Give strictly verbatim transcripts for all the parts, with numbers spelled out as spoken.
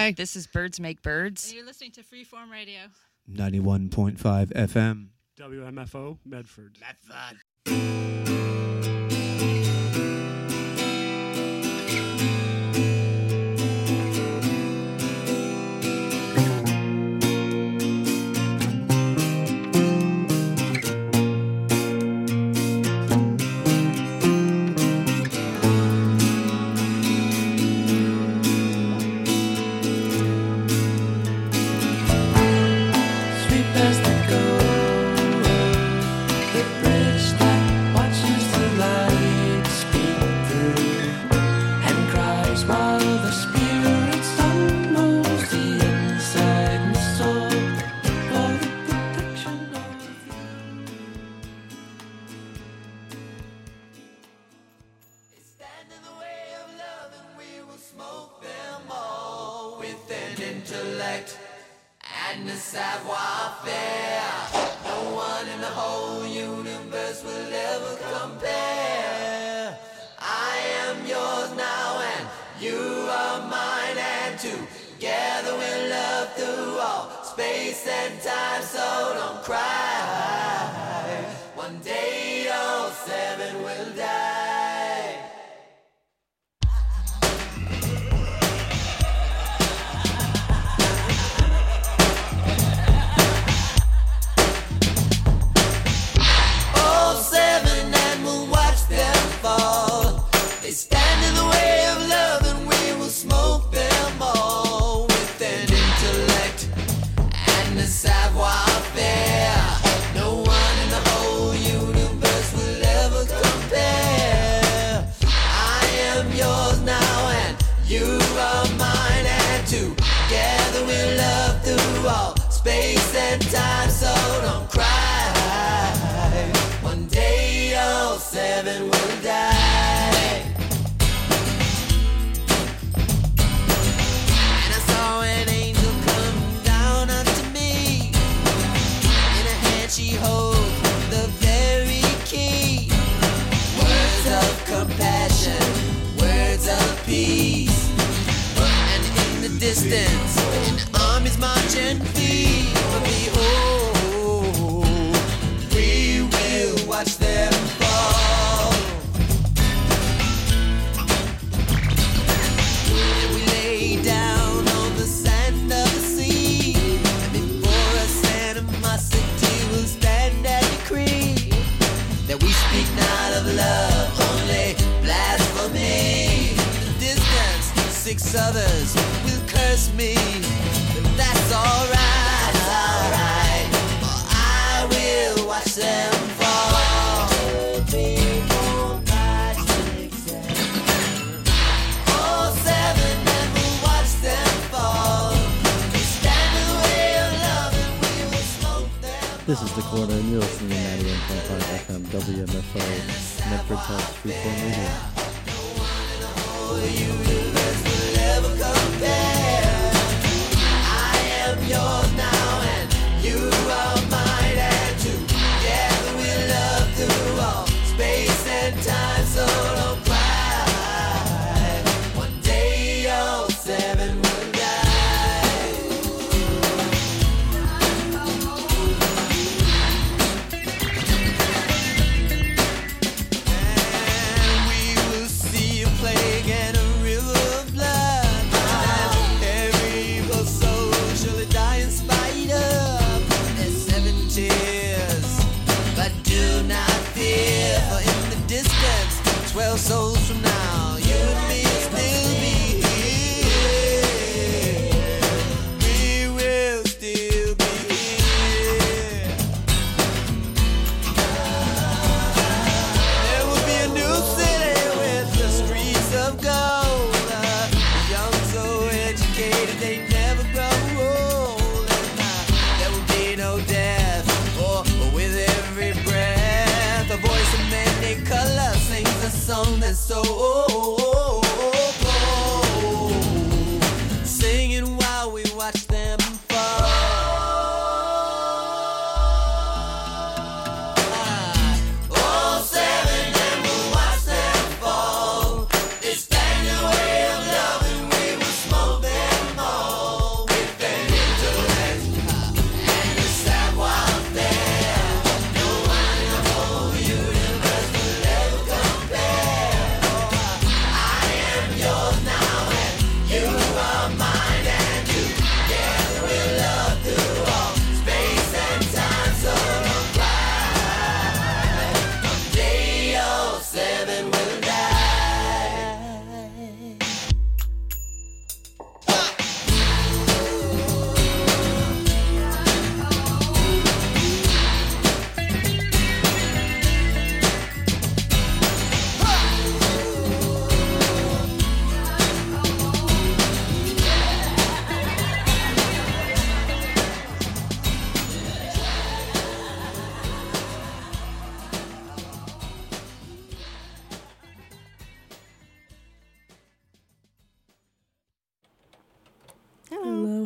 Hi, this is Birds Make Birds. And you're listening to Freeform Radio. ninety-one point five F M. W M F O, Medford. Medford. This is the Corner, and you're listening to ninety-one point five F M W M F O, Medford Talks Freeform Radio. Yours now, and you are mine, and together we'll love through all space and time. So don't cry. One day all seven will die. And we will see a plague and a river of blood. Every evil soul surely die in spite of. There's seven tears, but do not fear, for in the distance, twelve souls from now, you and me will still be here. We will still be here. There will be a new city with the streets of gold. Uh, young, so educated, they never grow old. And uh, there will be no death, for with every breath, a voice of many colors sings a song that's so old, singing while we watch them fall. All seven, and we'll watch them fall. They stand in the way of love, and we will smoke them all.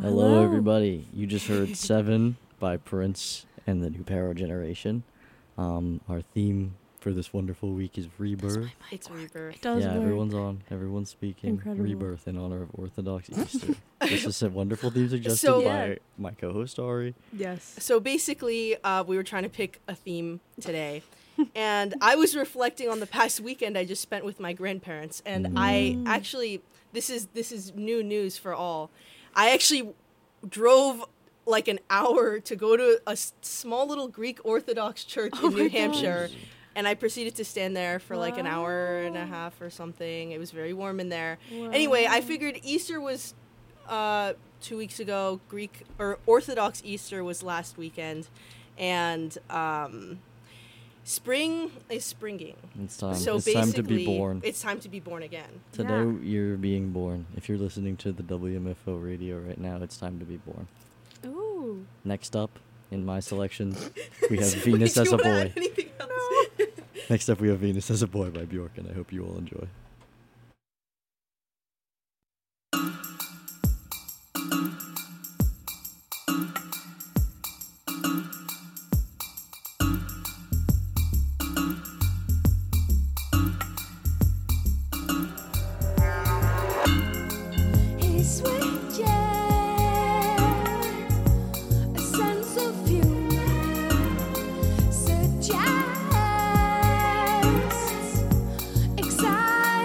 Hello, everybody. You just heard Seven by Prince and the New Paro Generation. Um, our theme for this wonderful week is Rebirth. It's Rebirth. It does yeah, work. everyone's on. Everyone's speaking. Incredible. Rebirth in honor of Orthodox Easter. This is a wonderful theme suggested So- by Yeah. my co-host Ari. Yes. So basically, uh, we were trying to pick a theme today. And I was reflecting on the past weekend I just spent with my grandparents. And I Mm. actually, this is this is new news for all. I actually drove like an hour to go to a s- small little Greek Orthodox church Oh in my New Hampshire. gosh. And I proceeded to stand there for like an hour and a Wow. half or something. It was very warm in there. Anyway, I Wow. figured Easter was uh, two weeks ago. Greek or Orthodox Easter was last weekend, and um, spring is springing. It's time. so it's basically, time to be born. it's time to be born again. Today Yeah. you're being born. If you're listening to the W M F O radio right now, it's time to be born. Ooh. Next up in my selections, we have So Venus do as you a wanna add boy. anything else? Next up we have Venus as a Boy by Bjork, and I hope you all enjoy. His sweet a sense of humor suggests exciting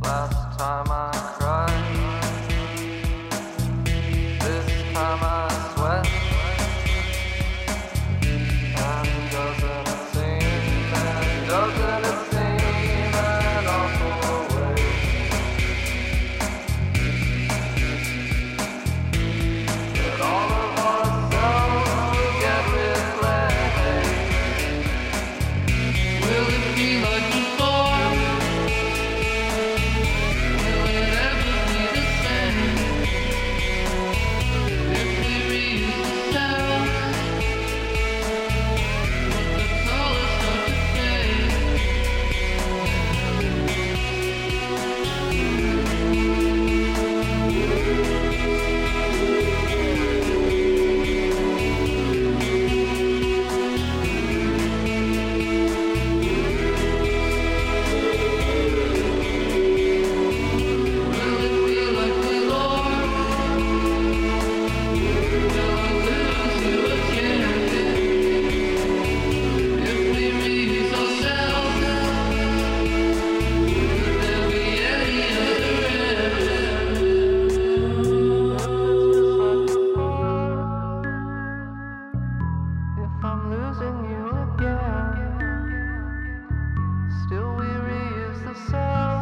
last time I cried. This time I sweat. And doesn't it seem, and doesn't it seem an awful way that all of ourselves will get replaced? Will it be like before? Will it ever be the same? If we reuse the cells, but the colors start to fade. Will it be like before? Will I lose you again? If we reuse ourselves, could there be any other end? If I'm losing you again, still we reuse the cells.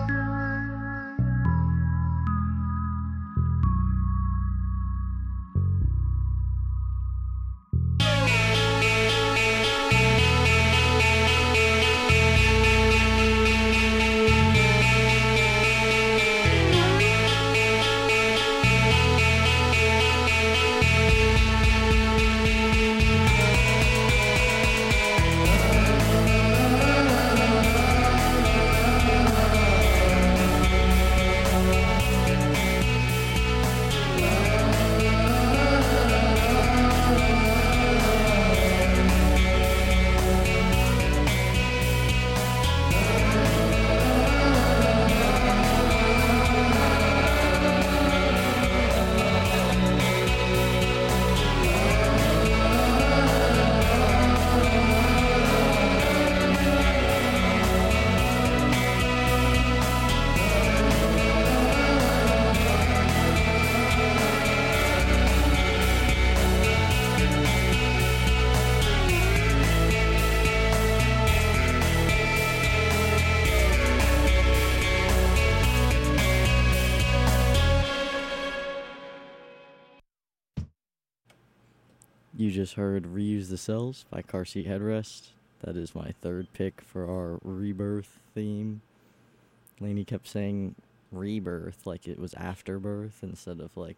You just heard Reuse the Cells by Car Seat Headrest. That is my third pick for our rebirth theme. Lainey kept saying rebirth like it was afterbirth instead of like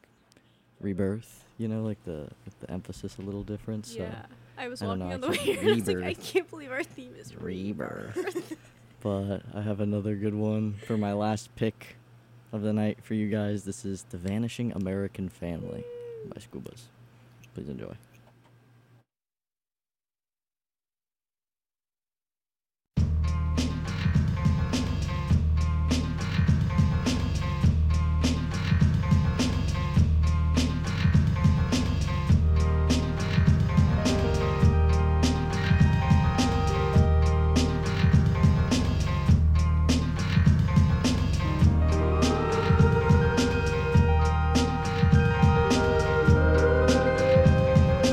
rebirth, you know, like the like the emphasis a little different. So Yeah, I was I don't walking know, on I the way can't- here. I was like, I rebirth. can't believe our theme is Rebirth. rebirth. But I have another good one for my last pick of the night for you guys. This is The Vanishing American Family by Scubas. Please enjoy. Will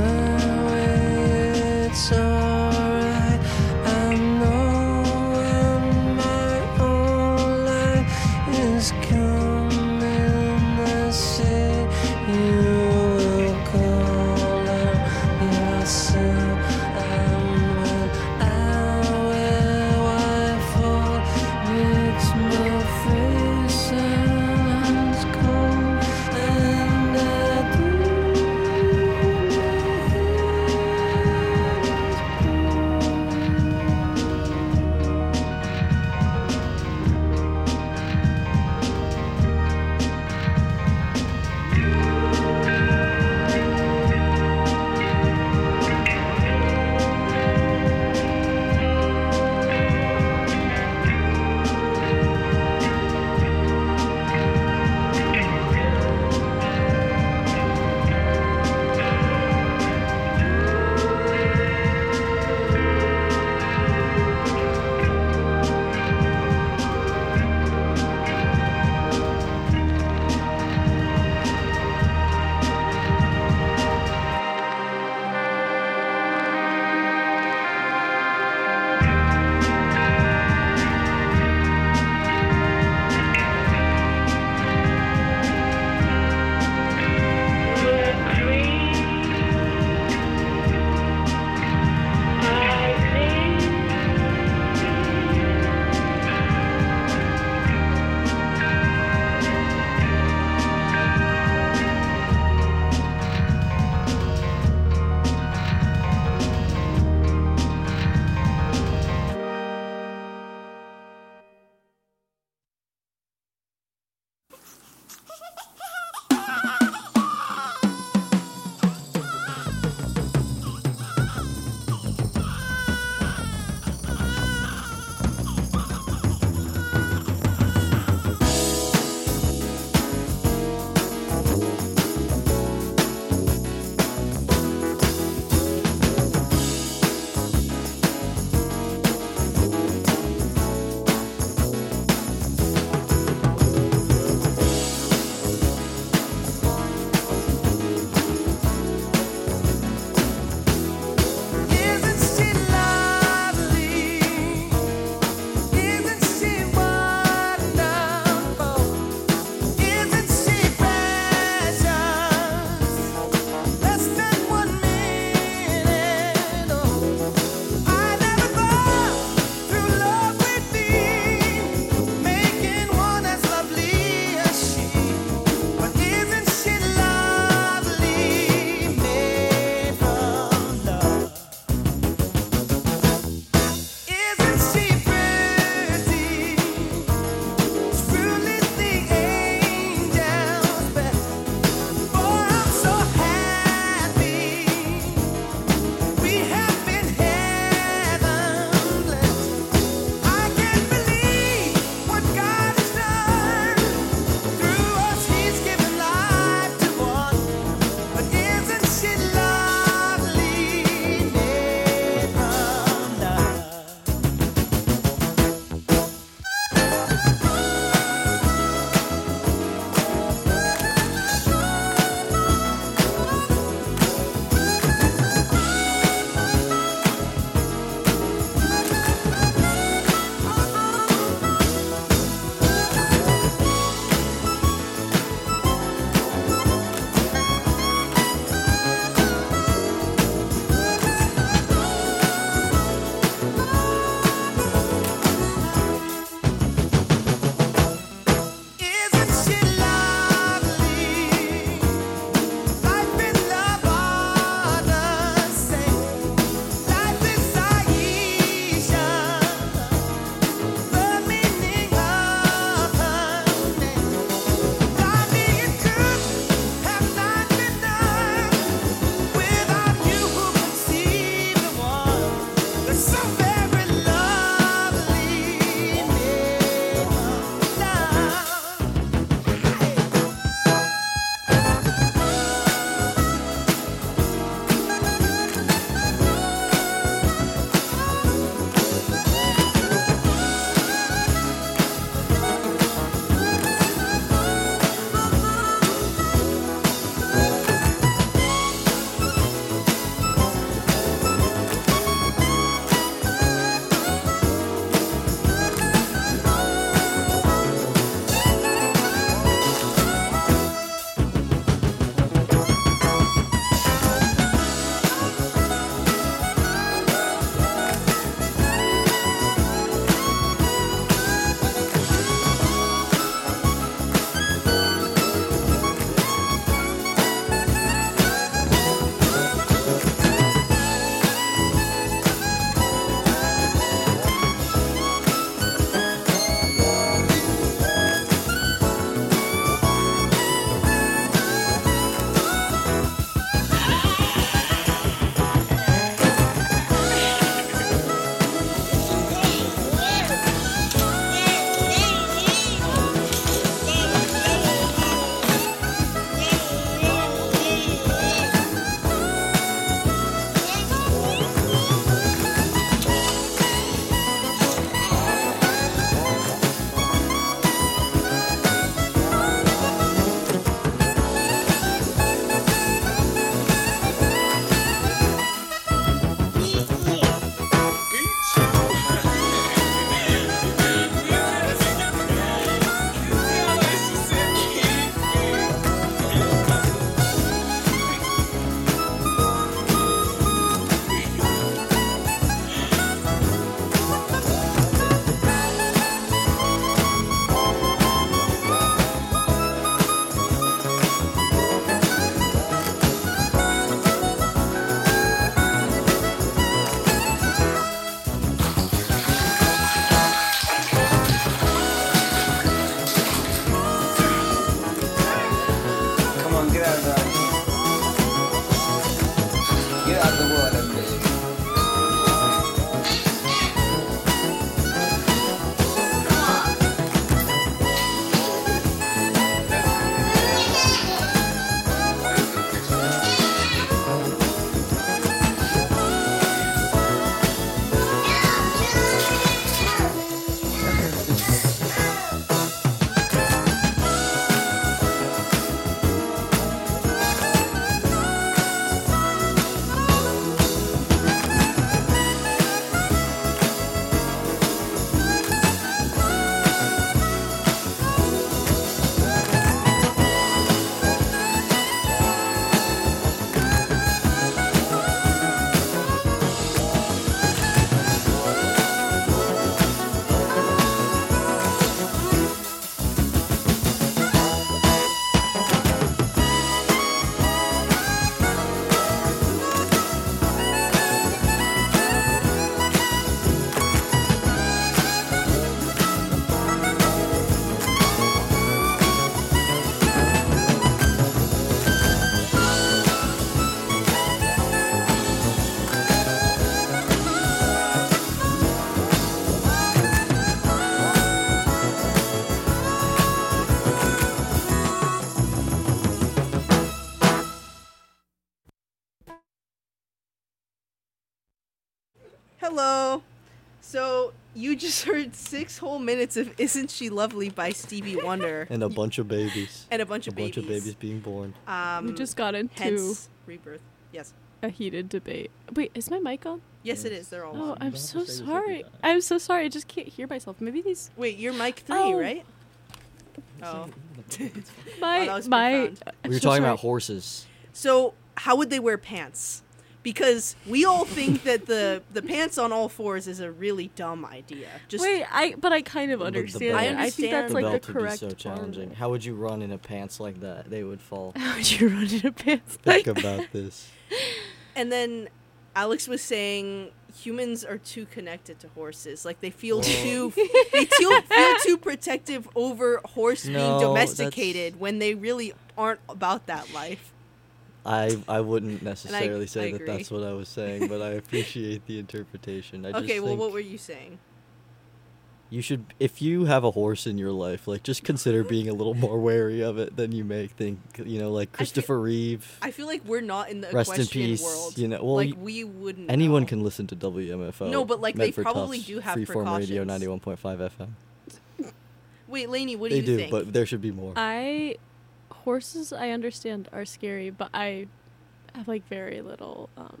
Hello. So you just heard six whole minutes of "Isn't She Lovely" by Stevie Wonder, And a bunch of babies. and a bunch a of bunch babies. of babies being born. Um, We just got into hence rebirth. Yes, a heated debate. Wait, is my mic on? yes, it is. They're all. Oh, on. I'm don't so have to say this sorry. every time. I'm so sorry. I just can't hear myself. Maybe these Wait, you're mic three, Oh. right? Oh. my that was my. profound. I'm We were so talking sorry. about horses. So how would they wear pants? Because we all think that the the pants on all fours is a really dumb idea. Just Wait, I but I kind of The- the understand. belt. it. I think that's The like belt the would correct be so challenging. How would you run in a pants like that? They would fall. How would you run in a pants Think like about this. And then Alex was saying humans are too connected to horses. Like they feel too they feel, feel too protective over horse No, being that's- domesticated when they really aren't about that life. I I wouldn't necessarily say I that agree. that's what I was saying, but I appreciate the interpretation. I just Okay, well think what were you saying? you should, if you have a horse in your life, like just consider being a little more wary of it than you may think. You know, like Christopher Reeve. I feel like we're not in the Rest in equestrian peace, world. you know, well, like you- we wouldn't Anyone know. can listen to W M F O. No, but, like, they Medford probably Tufts, do have Freeform Radio precautions. ninety-one point five F M. Wait, Lainey, what do They you do, think? but there should be more. I horses I understand are scary, but I have like very little um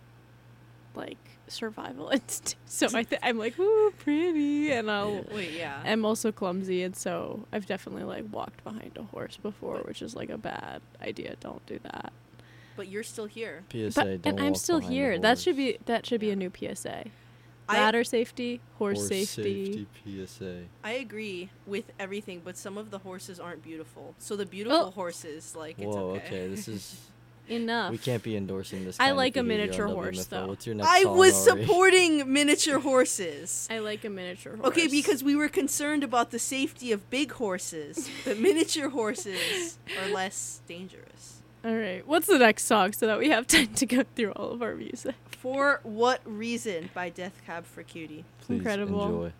like survival instinct. So I th- I'm like, ooh, pretty, and I'll. Wait, yeah. I'm also clumsy, and so I've definitely like walked behind a horse before, which is like a bad idea. Don't do that. But you're still here. P S A, But don't and I'm walk still behind a here. That should horse. be that should be a new P S A. I- Ladder safety, horse, Horse safety. P S A. I agree with everything, but some of the horses aren't beautiful. So the beautiful Oh. horses, like, it's Whoa, okay. okay, this is. Enough. We can't be endorsing this. I kind of like a behavior miniature on horse, W M F O. though. What's your next I song, was Ari? supporting miniature horses. I like a miniature horse. Okay, because we were concerned about the safety of big horses, but miniature horses are less dangerous. All right. What's the next song so that we have time to go through all of our music? For What Reason by Death Cab for Cutie. Please Incredible. enjoy.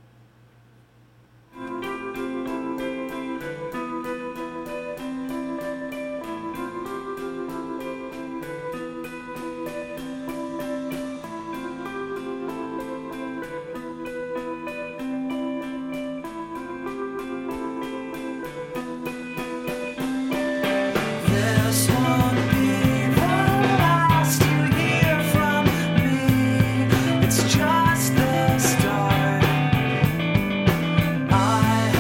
This won't be the last you hear from me. It's just the start. I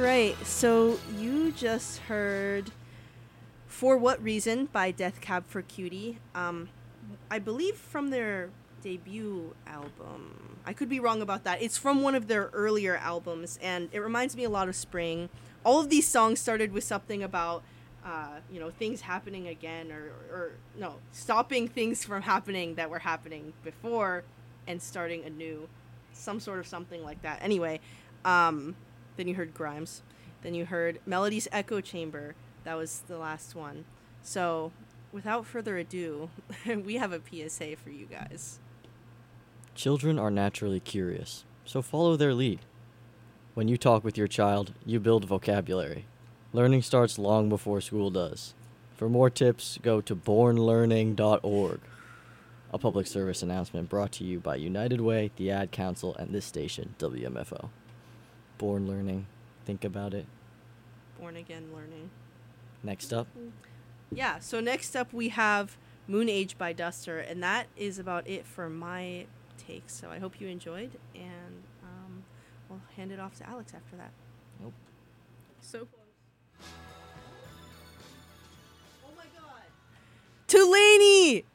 right, so you just heard For What Reason by Death Cab for Cutie. Um, I believe from their debut album. I could be wrong about that. It's from one of their earlier albums, and it reminds me a lot of Spring. All of these songs started with something about, uh, you know, things happening again, or, or no, stopping things from happening that were happening before and starting anew. Some sort of something like that. Anyway, um, then you heard Grimes. Then you heard Melody's Echo Chamber. That was the last one. So, without further ado, we have a P S A for you guys. Children are naturally curious, so follow their lead. When you talk with your child, you build vocabulary. Learning starts long before school does. For more tips, go to born learning dot org. A public service announcement brought to you by United Way, the Ad Council, and this station, W M F O. Born Learning. Think about it. Born Again Learning. Next up. Yeah, so next up we have Moon Age by Duster, and that is about it for my takes. So I hope you enjoyed, and um, we'll hand it off to Alex after that. Nope. So close. Oh my god. Tulani!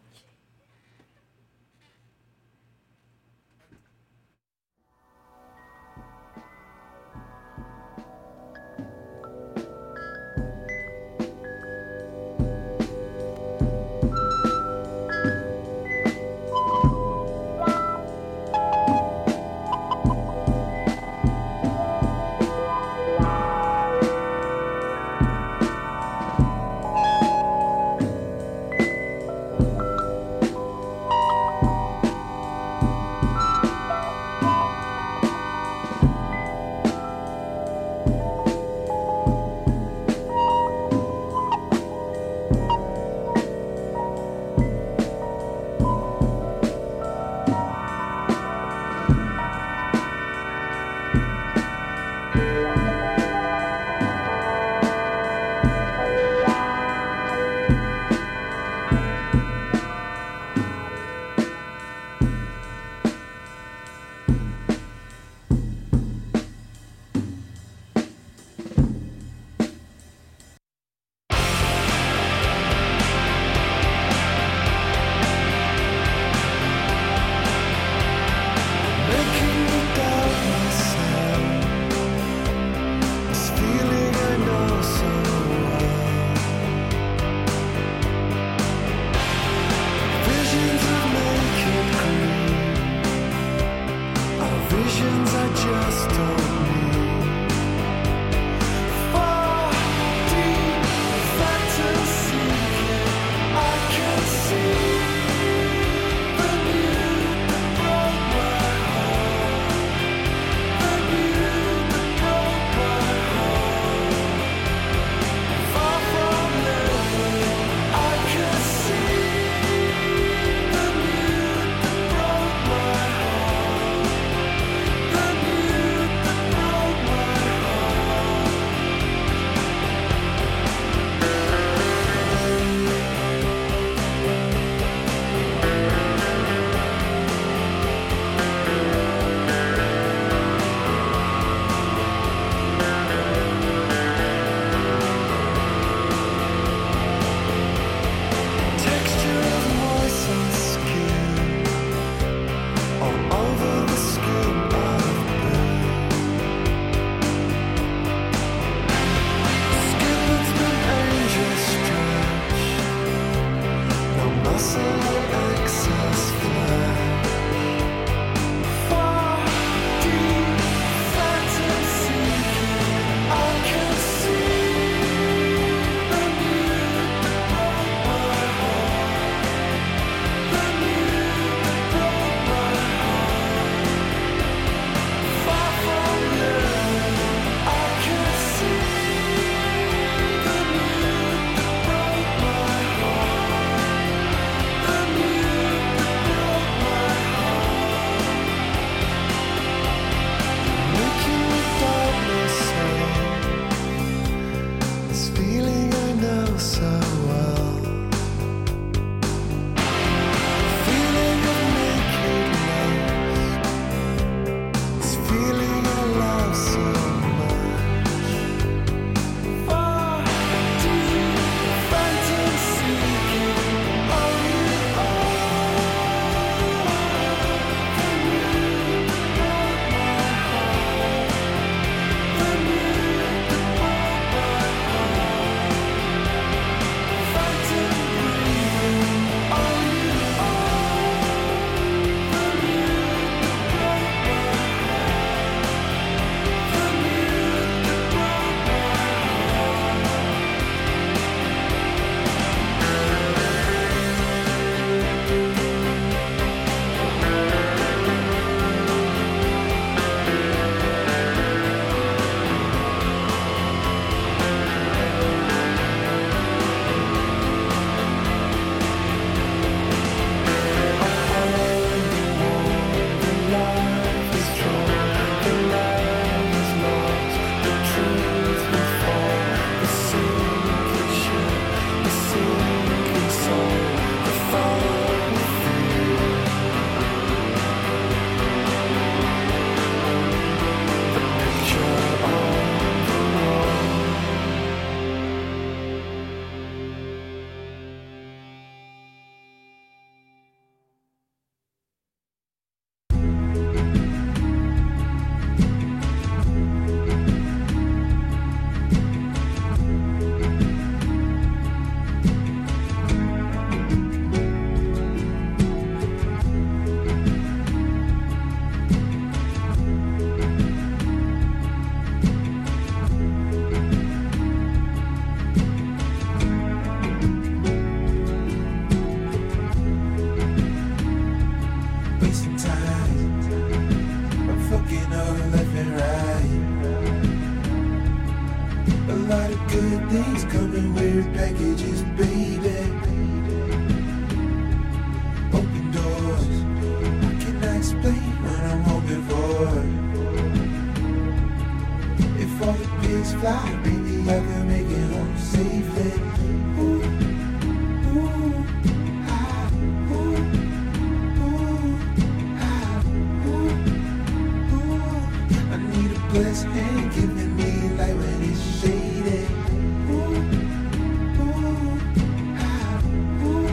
fly, maybe I can make it home safely. Ooh, ooh, ah, ooh, ooh, ah, ooh, ooh. I need a blessed hand giving me light when it's shady. Ooh, ooh, ah, ooh,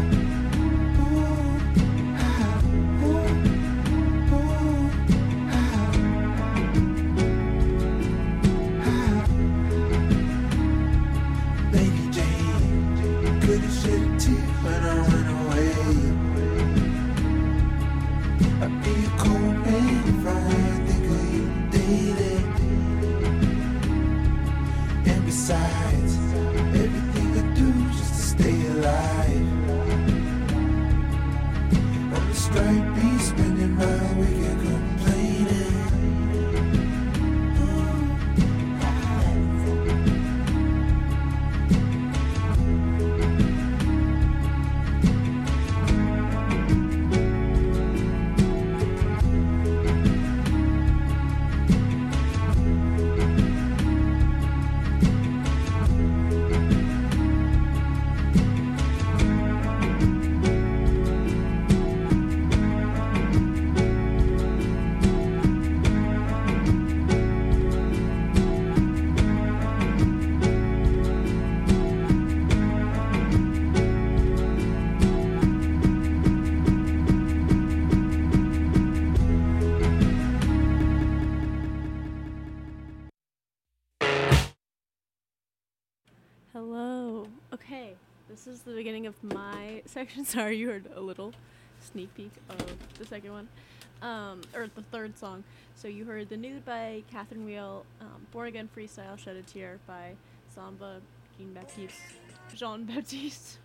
ooh, ah, ooh, ooh, ah. Lady Jane, could've shed a tear when I run away. I'd be a cold man if I ain't think of you daily. And besides, everything I do just to stay alive. I'm a striped beast, spending my weekend complaining. Hello. Okay, this is the beginning of my section. Sorry, you heard a little sneak peek of the second one, um, or the third song. So you heard "The Nude" by Catherine Wheel, um, "Born Again Freestyle," "Shed a Tear" by Samba Jean Baptiste, Jean Baptiste.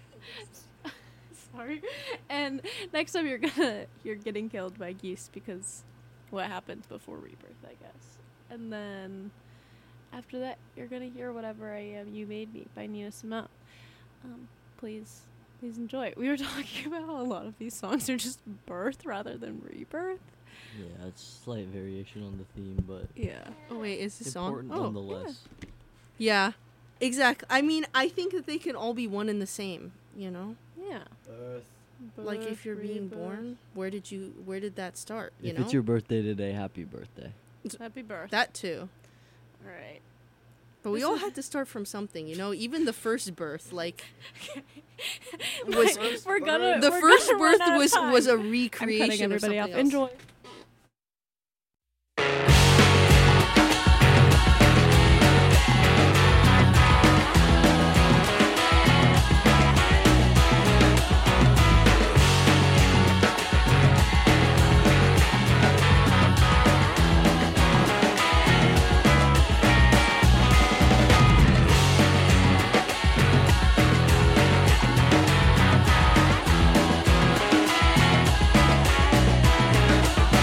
Sorry. And next time you're gonna you're getting killed by geese because what happened before rebirth, I guess. And then after that, you're gonna hear "Whatever I Am You Made Me" by Nina Simone. Um, please, please enjoy. We were talking about how a lot of these songs are just birth rather than rebirth. Yeah, it's slight variation on the theme, but Yeah. Oh wait, is this song? important Oh, nonetheless. yeah. Exactly. I mean, I think that they can all be one and the same. You know, Yeah. Earth. like if Birth, you're being rebirth. born, where did you? Where did that start? You If know, it's your birthday today, happy birthday. Happy birth. that too. All right. But we This all is- had to start from something. You know, even the first birth, like was was- we're gonna the we're first gonna birth run out of was time. was a I'm recreation cutting of everybody something off. else. Enjoy. Ooh,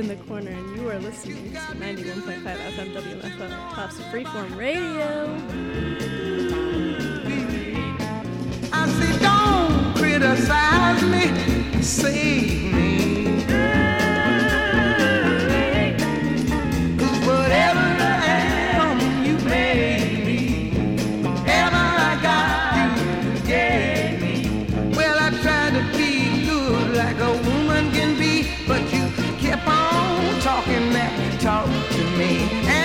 in the Corner, and you are listening to ninety-one point five F M W M F O, Tops of Freeform Radio. I say, don't criticize me, save me. 'Cause whatever I am, you made me. Whatever I got, you gave me. Well, I tried to be good like a woman can be, but you kept on talking that talk to me. And